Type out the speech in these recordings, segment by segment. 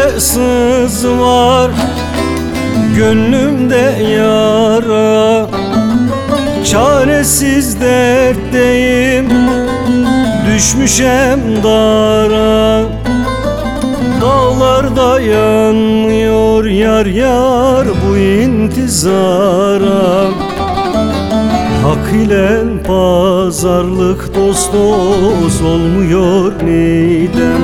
içimde sız var, gönlümde yara. Çaresiz dertteyim, düşmüşem dara. Dağlarda yanmıyor yar yar bu intizara. Hak ile pazarlık dost dost olmuyor neydem.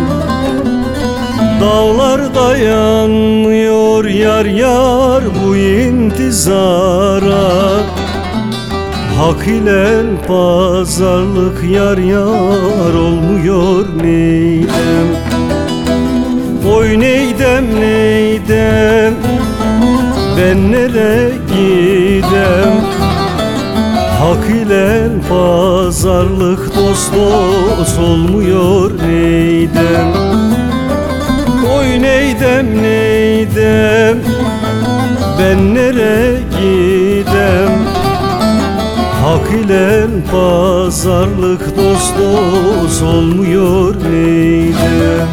Dağlarda yanmıyor yar yar bu intizara. Hak ile pazarlık yar yar olmuyor neydem. Oy neydem neydem, ben nereye gidem. Hak ile pazarlık dost dost olmuyor neydem. Oy neydem neydem, ben nereye gidem. Hak ile pazarlık dost dost olmuyor neydem.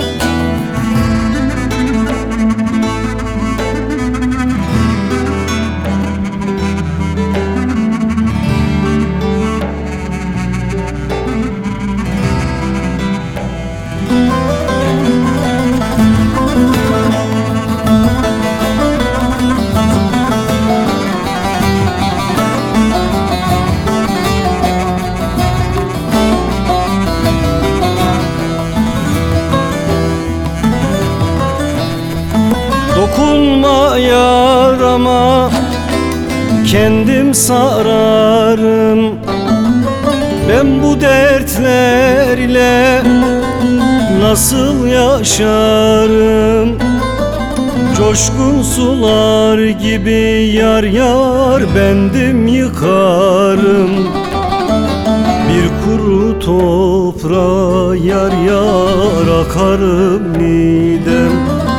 Dokunma yarama, kendim sararım. Ben bu dertler ile nasıl yaşarım? Coşkun sular gibi yar yar bendim yıkarım. Bir kuru toprağa yar yar akarım nidem.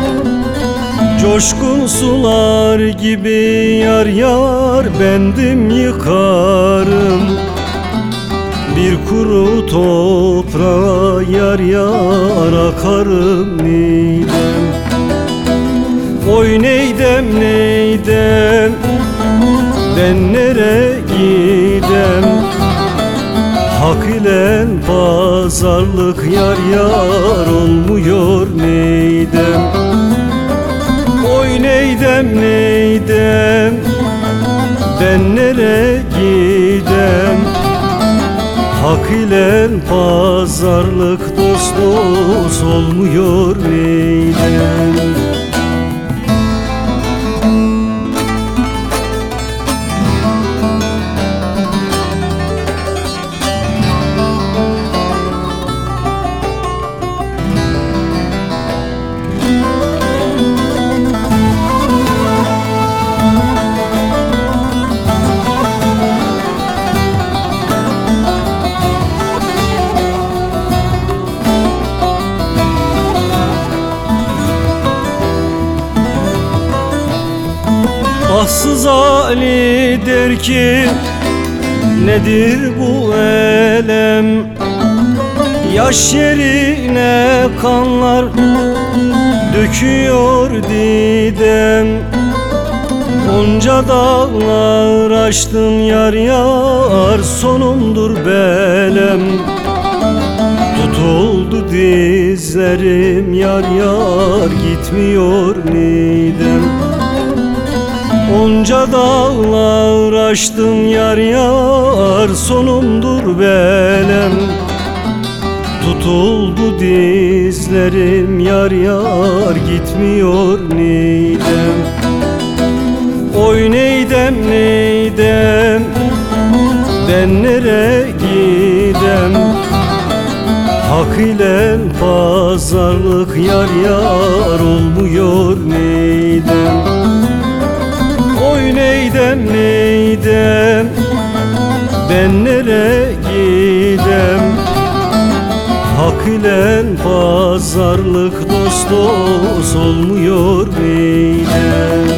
Coşkun sular gibi yar yar bendim yıkarım. Bir kuru toprağa yar yar akarım neydem. Oy neydem neydem, ben nereye gidem. Hak ile pazarlık yar yar olmuyor neydem. Oy neydem neydem, ben nereye gidem. Hak ile pazarlık dost dost olmuyor neydem. Ahsız Ali der ki nedir bu elem. Yaş yerine kanlar döküyor didem. Onca dağlar aştım yar yar, sonumdur belem. Tutuldu dizlerim yar yar, gitmiyor nidem. Onca dağlar aştım yar yar, sonumdur belem. Tutuldu dizlerim yar yar, gitmiyor nidem. Oy neydem neydem, ben nereye gidem. Hak ile pazarlık yar yar olmuyor neydem. Oy neydem neydem, ben nereye gidem. Hak ile pazarlık dost dost olmuyor neydem.